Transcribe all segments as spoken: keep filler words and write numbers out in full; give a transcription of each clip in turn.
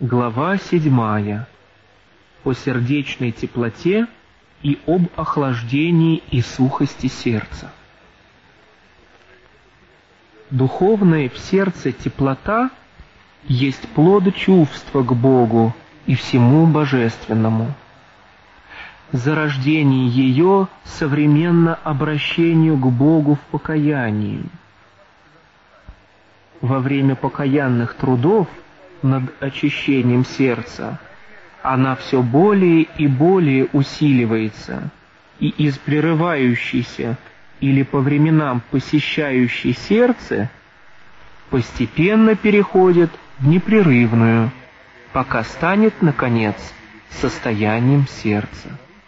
Глава седьмая. О сердечной теплоте и об охлаждении и сухости сердца. Духовная в сердце теплота есть плод чувства к Богу и всему божественному. Зарождение ее современно обращению к Богу в покаянии. Во время покаянных трудов над очищением сердца она все более и более усиливается, и из прерывающейся или по временам посещающей сердце постепенно переходит в непрерывную, пока станет, наконец, состоянием сердца.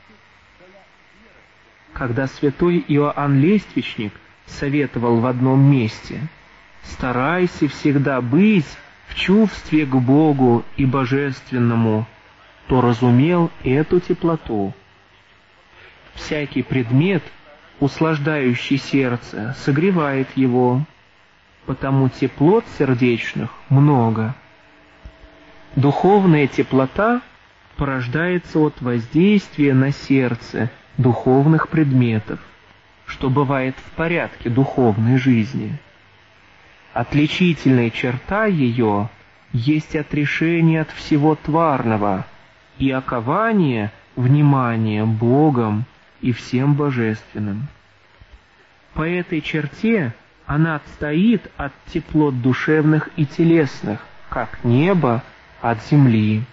Когда святой Иоанн Лествичник советовал в одном месте: «Старайся всегда быть в чувстве к Богу и Божественному», то разумел эту теплоту. Всякий предмет, услаждающий сердце, согревает его, потому теплот сердечных много. Духовная теплота порождается от воздействия на сердце духовных предметов, что бывает в порядке духовной жизни. Отличительная черта ее есть отрешение от всего тварного и окование внимания Богом и всем божественным. По этой черте она отстоит от теплот душевных и телесных, как небо от земли.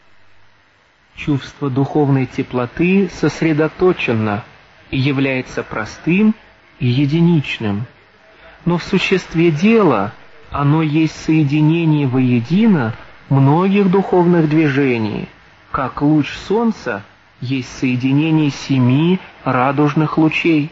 Чувство духовной теплоты сосредоточено и является простым и единичным, но в существе дела оно есть соединение воедино многих духовных движений, как луч солнца есть соединение семи радужных лучей.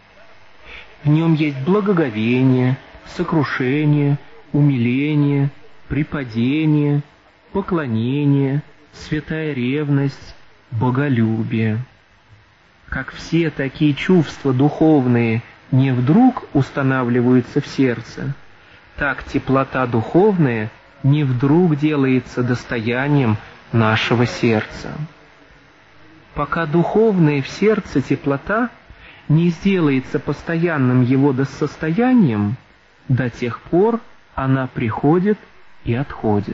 В нем есть благоговение, сокрушение, умиление, припадение, поклонение, святая ревность, боголюбие. Как все такие чувства духовные не вдруг устанавливаются в сердце, так теплота духовная не вдруг делается достоянием нашего сердца. Пока духовная в сердце теплота не сделается постоянным его состоянием, до тех пор она приходит и отходит.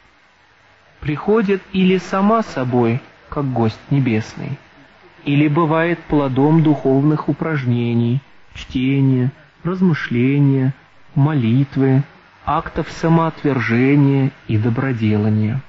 Приходит или сама собой, как гость небесный, или бывает плодом духовных упражнений, чтения, размышления, молитвы, актов самоотвержения и доброделания.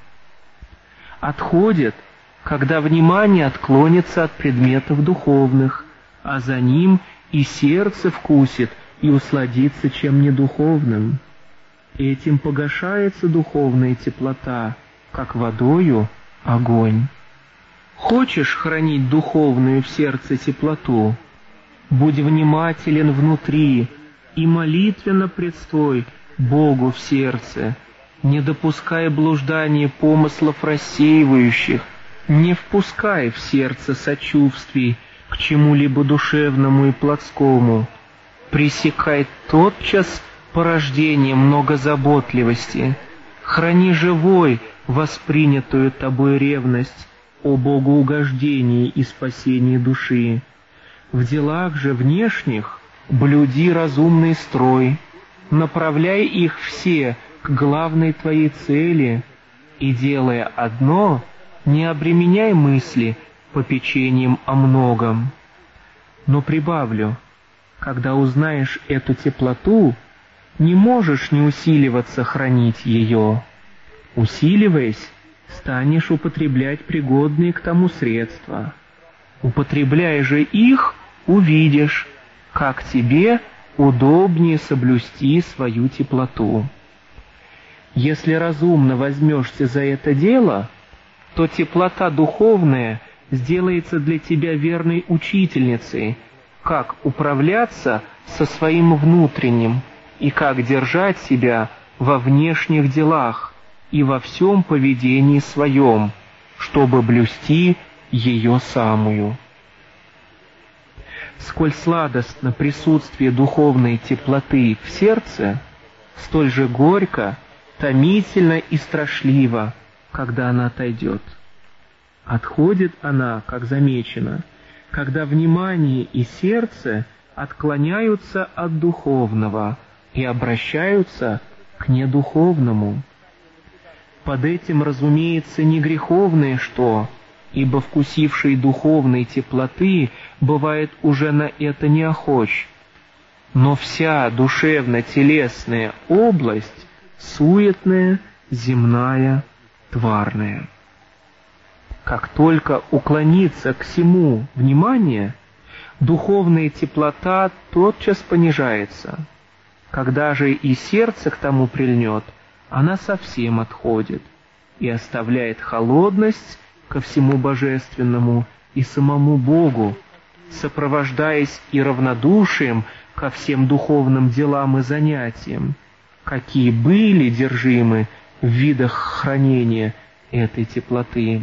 Отходит, когда внимание отклонится от предметов духовных, а за ним и сердце вкусит и усладится чем недуховным. Этим погашается духовная теплота, как водою огонь. Хочешь хранить духовную в сердце теплоту? Будь внимателен внутри и молитвенно предстой Богу в сердце, не допускай блуждания помыслов рассеивающих, не впускай в сердце сочувствий к чему-либо душевному и плотскому, пресекай тотчас порождение многозаботливости, храни живой воспринятую тобой ревность о богоугождении и спасении души. В делах же внешних блюди разумный строй, направляй их все к главной твоей цели, и, делая одно, не обременяй мысли попечением о многом. Но прибавлю, когда узнаешь эту теплоту, не можешь не усиливаться хранить ее. Усиливаясь, станешь употреблять пригодные к тому средства. Употребляя же их, увидишь, как тебе удобнее соблюсти свою теплоту. Если разумно возьмешься за это дело, то теплота духовная сделается для тебя верной учительницей, как управляться со своим внутренним и как держать себя во внешних делах и во всем поведении своем, чтобы блюсти ее самую. Сколь сладостно присутствие духовной теплоты в сердце, столь же горько, томительно и страшливо когда она отойдет. Отходит она, как замечено, когда внимание и сердце отклоняются от духовного и обращаются к недуховному. Под этим, разумеется, не греховное что, ибо вкусивший духовной теплоты бывает уже на это неохоч, но вся душевно-телесная область суетная, земная, тварная. Как только уклонится к всему внимание, духовная теплота тотчас понижается. Когда же и сердце к тому прильнет, она совсем отходит и оставляет холодность ко всему божественному и самому Богу, сопровождаясь и равнодушием ко всем духовным делам и занятиям, какие были держимы в видах хранения этой теплоты.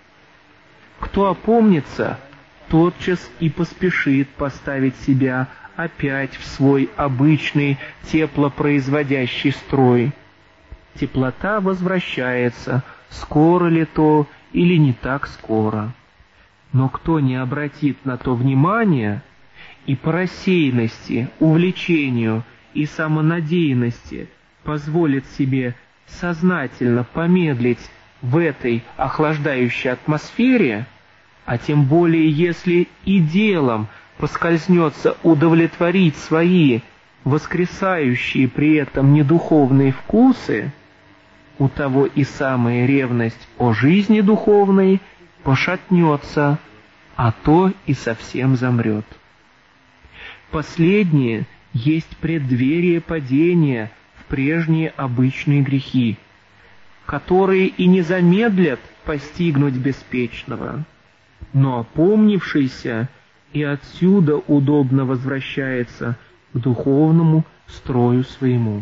Кто опомнится, тотчас и поспешит поставить себя опять в свой обычный теплопроизводящий строй. Теплота возвращается, скоро ли то или не так скоро. Но кто не обратит на то внимания и по рассеянности, увлечению и самонадеянности позволит себе сознательно помедлить в этой охлаждающей атмосфере, а тем более если и делом поскользнется удовлетворить свои воскресающие при этом недуховные вкусы, у того и самая ревность о жизни духовной пошатнется, а то и совсем замрет. Последнее есть преддверие падения в прежние обычные грехи, которые и не замедлят постигнуть беспечного, но опомнившийся и отсюда удобно возвращается к духовному строю своему.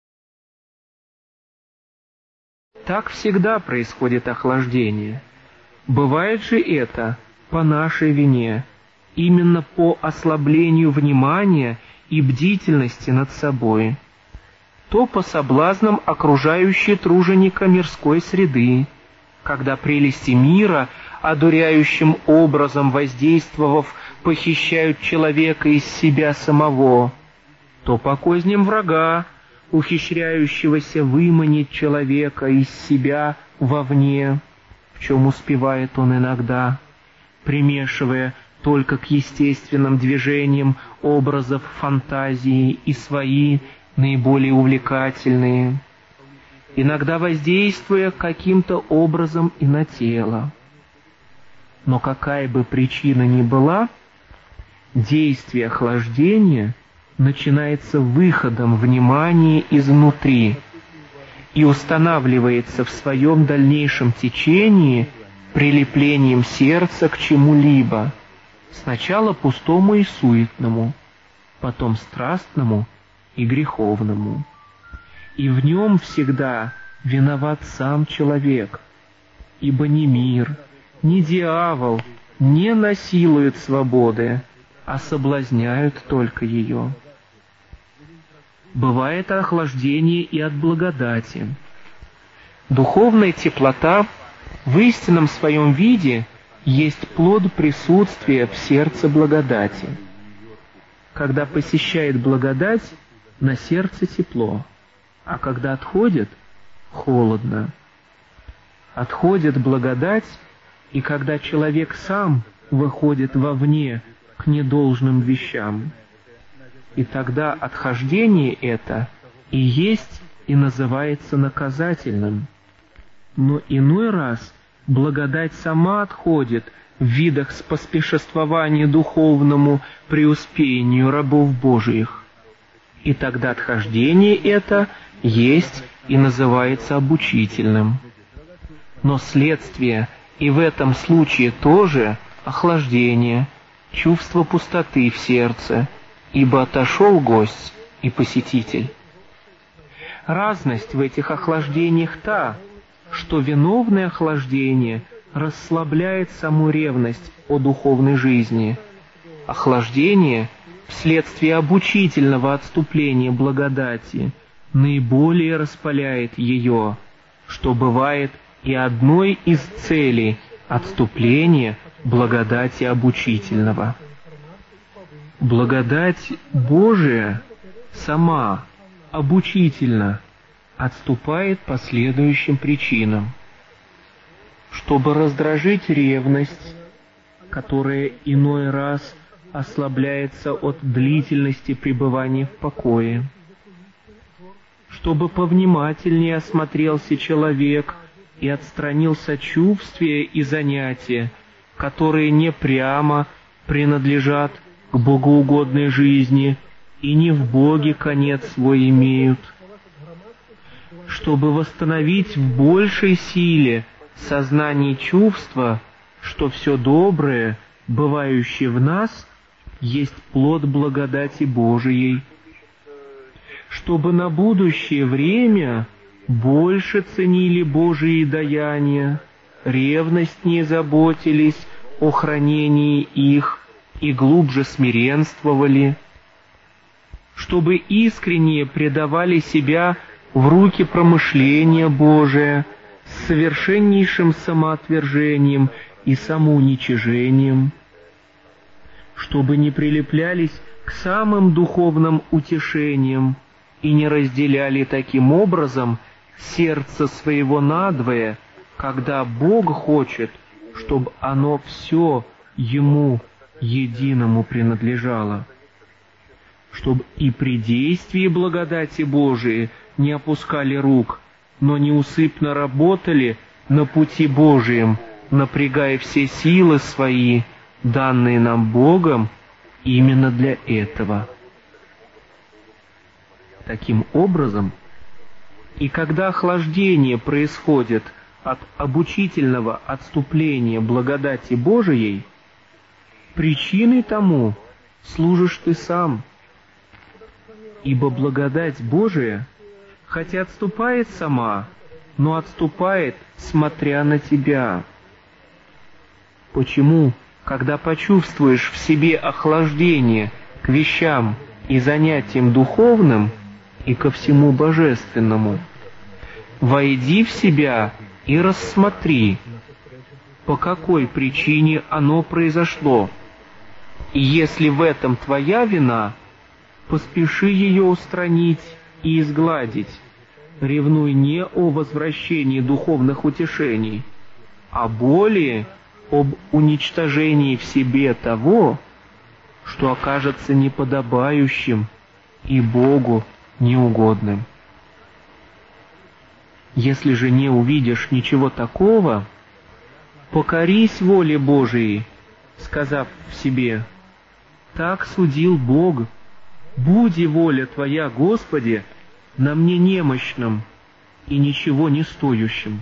Так всегда происходит охлаждение. Бывает же это по нашей вине, именно по ослаблению внимания и бдительности над собой, то по соблазнам окружающей труженика мирской среды, когда прелести мира, одуряющим образом воздействовав, похищают человека из себя самого, то по козням врага, ухищряющегося выманить человека из себя вовне, в чем успевает он иногда, примешивая только к естественным движениям образов фантазии и свои наиболее увлекательные, иногда воздействуя каким-то образом и на тело. Но какая бы причина ни была, действие охлаждения начинается выходом внимания изнутри и устанавливается в своем дальнейшем течении прилеплением сердца к чему-либо, сначала пустому и суетному, потом страстному и греховному. И в нем всегда виноват сам человек, ибо ни мир, ни дьявол не насилуют свободы, а соблазняют только ее. Бывает охлаждение и от благодати. Духовная теплота в истинном своем виде есть плод присутствия в сердце благодати. Когда посещает благодать, на сердце тепло, а когда отходит, холодно. Отходит благодать, и когда человек сам выходит вовне к недолжным вещам, и тогда отхождение это и есть и называется наказательным. Но иной раз благодать сама отходит в видах споспешествования духовному преуспеянию рабов Божиих, и тогда отхождение это есть и называется обучительным. Но следствие и в этом случае тоже охлаждение, чувство пустоты в сердце, ибо отошел гость и посетитель. Разность в этих охлаждениях та, что виновное охлаждение расслабляет саму ревность о духовной жизни. Охлаждение вследствие обучительного отступления благодати наиболее распаляет ее, что бывает и одной из целей отступления благодати обучительного. Благодать Божия сама обучительно отступает по следующим причинам. Чтобы раздражить ревность, которая иной раз ослабляется от длительности пребывания в покое, чтобы повнимательнее осмотрелся человек и отстранил сочувствие и занятия, которые не прямо принадлежат к богоугодной жизни и не в Боге конец свой имеют, чтобы восстановить в большей силе сознание чувства, что все доброе, бывающее в нас, есть плод благодати Божией, чтобы на будущее время больше ценили Божии даяния, ревностнее заботились о хранении их и глубже смиренствовали, чтобы искренне предавали себя в руки промышления Божия с совершеннейшим самоотвержением и самоуничижением, чтобы не прилеплялись к самым духовным утешениям и не разделяли таким образом сердце своего надвое, когда Бог хочет, чтобы оно все Ему единому принадлежало, чтобы и при действии благодати Божией не опускали рук, но неусыпно работали на пути Божием, напрягая все силы свои, данные нам Богом, именно для этого. Таким образом, и когда охлаждение происходит от обучительного отступления благодати Божией, причиной тому служишь ты сам, ибо благодать Божия, хотя отступает сама, но отступает, смотря на тебя. Почему, когда почувствуешь в себе охлаждение к вещам и занятиям духовным и ко всему божественному, войди в себя и рассмотри, по какой причине оно произошло, и если в этом твоя вина, поспеши ее устранить и изгладить, ревнуй не о возвращении духовных утешений, а более об уничтожении в себе того, что окажется неподобающим и Богу неугодным. Если же не увидишь ничего такого, покорись воле Божией, сказав в себе: «Так судил Бог, буди воля Твоя, Господи, на мне немощном и ничего не стоящем».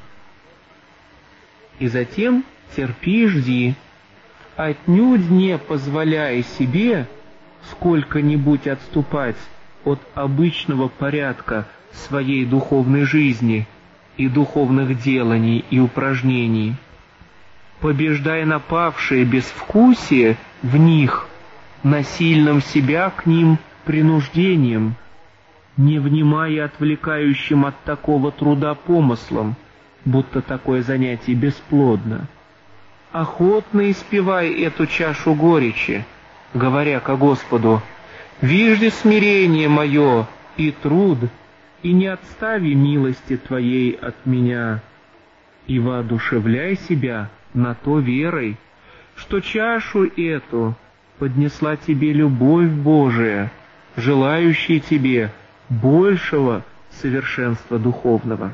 И затем терпи и жди, отнюдь не позволяя себе сколько-нибудь отступать от обычного порядка своей духовной жизни и духовных деланий и упражнений, побеждая напавшие безвкусие в них насильным себя к ним принуждением, не внимая отвлекающим от такого труда помыслом, будто такое занятие бесплодно. Охотно испевай эту чашу горечи, говоря ко Господу: «Вижди смирение мое и труд, и не отстави милости Твоей от меня, и воодушевляй себя на то верой, что чашу эту поднесла Тебе любовь Божия, желающая Тебе большего совершенства духовного».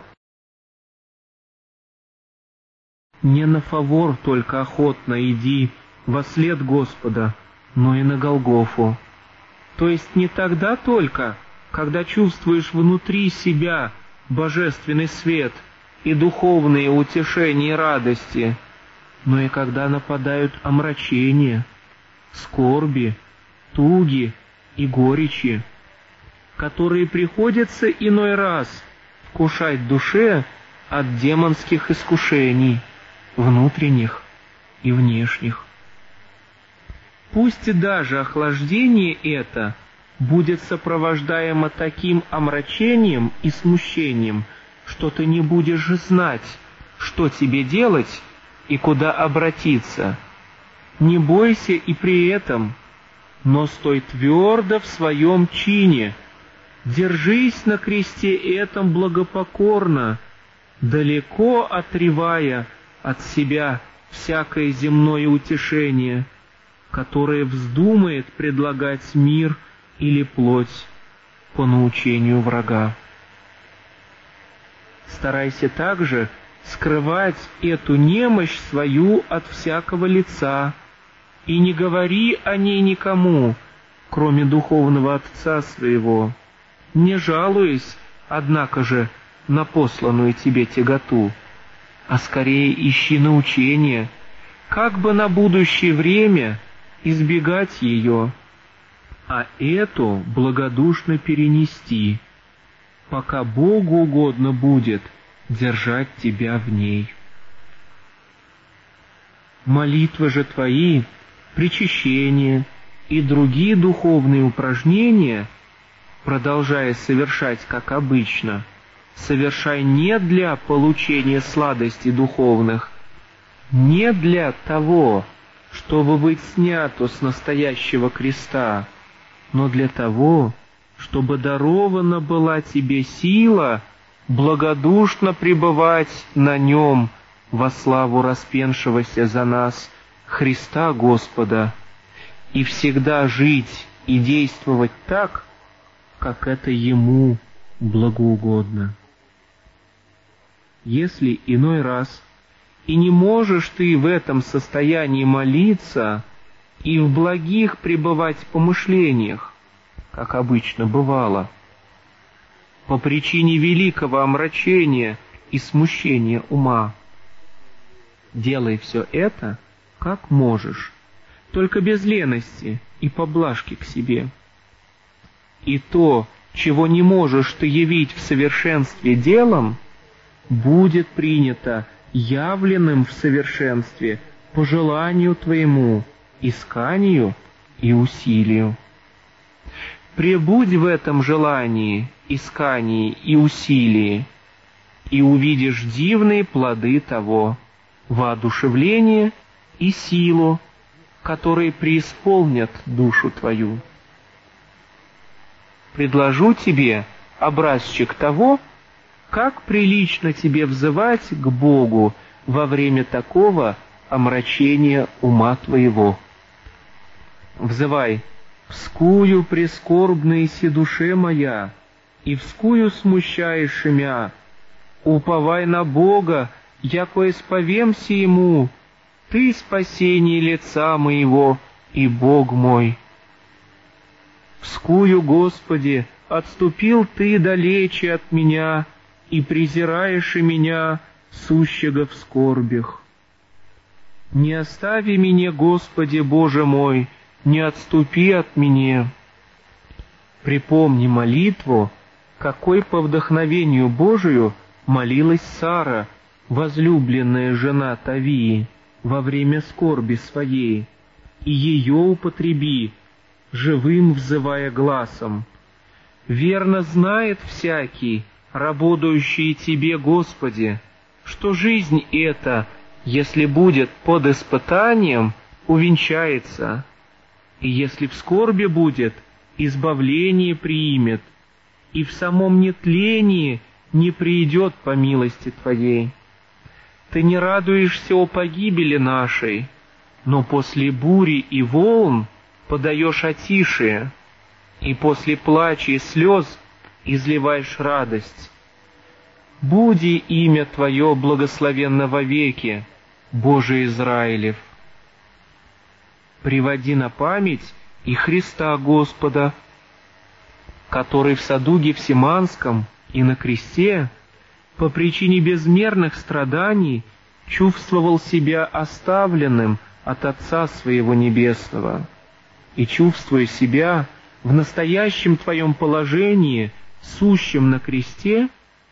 Не на фавор только охотно иди во след Господа, но и на Голгофу. То есть не тогда только, когда чувствуешь внутри себя божественный свет и духовные утешения и радости, но и когда нападают омрачения, скорби, туги и горечи, которые приходится иной раз вкушать душе от демонских искушений, внутренних и внешних. Пусть и даже охлаждение это будет сопровождаемо таким омрачением и смущением, что ты не будешь знать, что тебе делать и куда обратиться. Не бойся и при этом, но стой твердо в своем чине, держись на кресте этом благопокорно, далеко отревая от себя всякое земное утешение, которое вздумает предлагать мир или плоть по научению врага. Старайся также скрывать эту немощь свою от всякого лица, и не говори о ней никому, кроме духовного отца своего, не жалуясь, однако же, на посланную тебе тяготу, а скорее ищи научение, как бы на будущее время избегать ее, а эту благодушно перенести, пока Богу угодно будет держать тебя в ней. Молитвы же твои, причащение и другие духовные упражнения, продолжая совершать, как обычно, совершай не для получения сладостей духовных, не для того, чтобы быть снято с настоящего креста, но для того, чтобы дарована была тебе сила благодушно пребывать на нем во славу распеншегося за нас Христа Господа, и всегда жить и действовать так, как это Ему благоугодно. Если иной раз и не можешь ты в этом состоянии молиться и в благих пребывать в помышлениях, как обычно бывало, по причине великого омрачения и смущения ума, делай все это, как можешь, только без лености и поблажки к себе. И то, чего не можешь ты явить в совершенстве делом, будет принято явленным в совершенстве по желанию твоему, исканию и усилию. Пребудь в этом желании, искании и усилии, и увидишь дивные плоды того, воодушевление и силу, которые преисполнят душу твою. Предложу тебе образчик того, как прилично тебе взывать к Богу во время такого омрачения ума твоего. Взывай: «Вскую прискорбная си душе моя, и вскую смущаешь имя, уповай на Бога, яко исповемся Ему, Ты спасение лица моего и Бог мой. Вскую, Господи, отступил Ты далече от меня, и презираешь и меня, сущего в скорбях. Не остави меня, Господи Боже мой, не отступи от меня». Припомни молитву, какой по вдохновению Божию молилась Сара, возлюбленная жена Тавии, во время скорби своей, и ее употреби, живым взывая гласом. Верно знает всякий, работающий Тебе, Господи, что жизнь эта, если будет под испытанием, увенчается, и если в скорби будет, избавление приимет, и в самом нетлении не придет по милости Твоей. Ты не радуешься о погибели нашей, но после бури и волн подаешь отишие, и после плача и слез изливаешь радость. Буди имя Твое благословенно вовеки, Боже Израилев. Приводи на память и Христа Господа, который в саду Гефсиманском и на кресте по причине безмерных страданий чувствовал себя оставленным от Отца Своего Небесного, и, чувствуя себя в настоящем Твоем положении, сущем на кресте,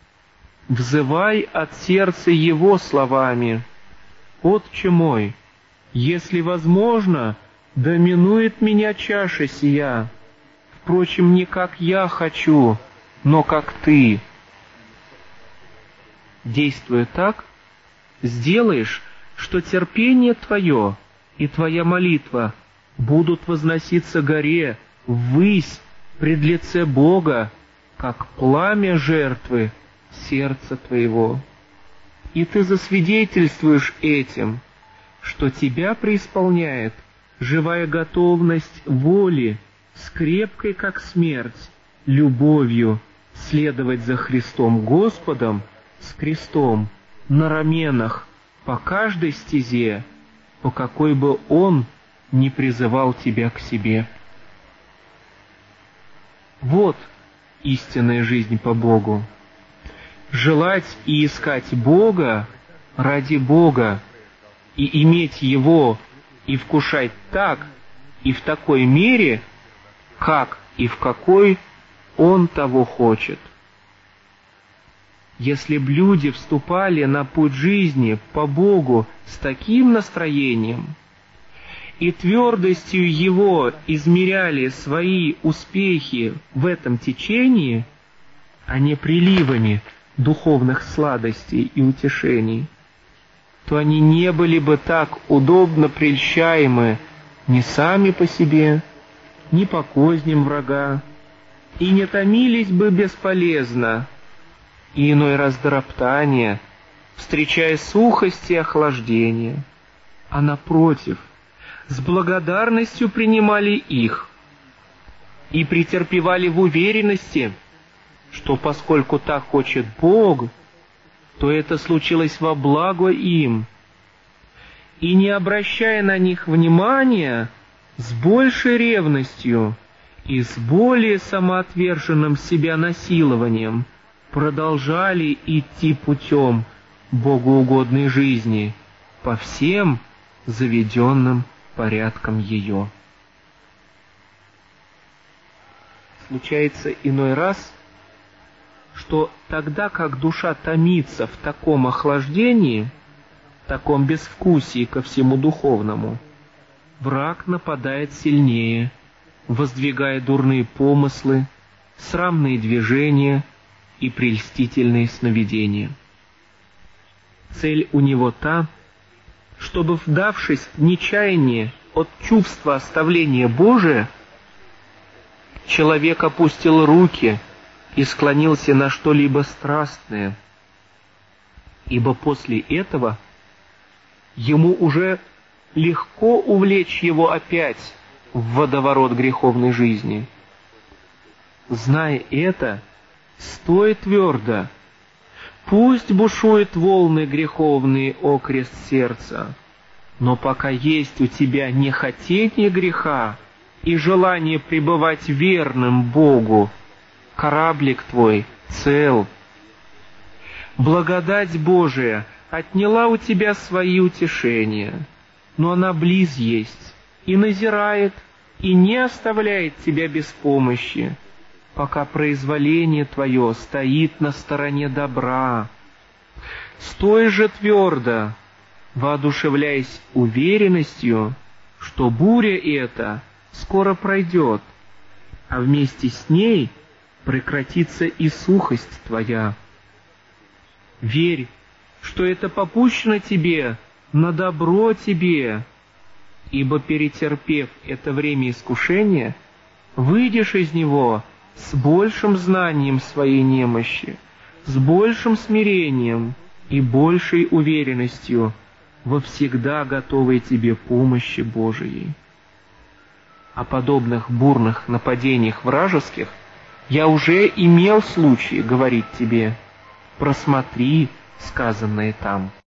взывай от сердца Его словами: «Отче мой, если возможно, да минует меня чаша сия, впрочем, не как я хочу, но как Ты». Действуя так, сделаешь, что терпение твое и твоя молитва будут возноситься горе ввысь пред лице Бога, как пламя жертвы сердца твоего. И ты засвидетельствуешь этим, что тебя преисполняет живая готовность воли с крепкой, как смерть, любовью следовать за Христом Господом с крестом на раменах по каждой стезе, по какой бы Он ни призывал тебя к себе. Вот истинная жизнь по Богу. Желать и искать Бога ради Бога, и иметь Его, и вкушать так, и в такой мере, как и в какой Он того хочет. Если б люди вступали на путь жизни по Богу с таким настроением и твердостью Его измеряли свои успехи в этом течении, а не приливами духовных сладостей и утешений, то они не были бы так удобно прельщаемы ни сами по себе, ни по козням врага, и не томились бы бесполезно, и иной раз до роптания, встречая сухость и охлаждение, а напротив, с благодарностью принимали их и претерпевали в уверенности, что поскольку так хочет Бог, то это случилось во благо им, и, не обращая на них внимания, с большей ревностью и с более самоотверженным себя насилованием продолжали идти путем богоугодной жизни по всем заведенным порядкам ее. Случается иной раз, что тогда как душа томится в таком охлаждении, в таком безвкусии ко всему духовному, враг нападает сильнее, воздвигая дурные помыслы, срамные движения и прельстительные сновидения. Цель у него та, чтобы, вдавшись в нечаяние от чувства оставления Божия, человек опустил руки и склонился на что-либо страстное, ибо после этого ему уже легко увлечь его опять в водоворот греховной жизни. Зная это, стой твердо, пусть бушуют волны греховные окрест сердца, но пока есть у тебя нехотение греха и желание пребывать верным Богу, кораблик твой цел. Благодать Божия отняла у тебя свои утешения, но она близ есть и назирает, и не оставляет тебя без помощи, пока произволение твое стоит на стороне добра. Стой же твердо, воодушевляясь уверенностью, что буря эта скоро пройдет, а вместе с ней прекратится и сухость твоя. Верь, что это попущено тебе на добро тебе, ибо, перетерпев это время искушения, выйдешь из него с большим знанием своей немощи, с большим смирением и большей уверенностью во всегда готовой тебе помощи Божией. О подобных бурных нападениях вражеских я уже имел случай говорить тебе. Просмотри сказанное там.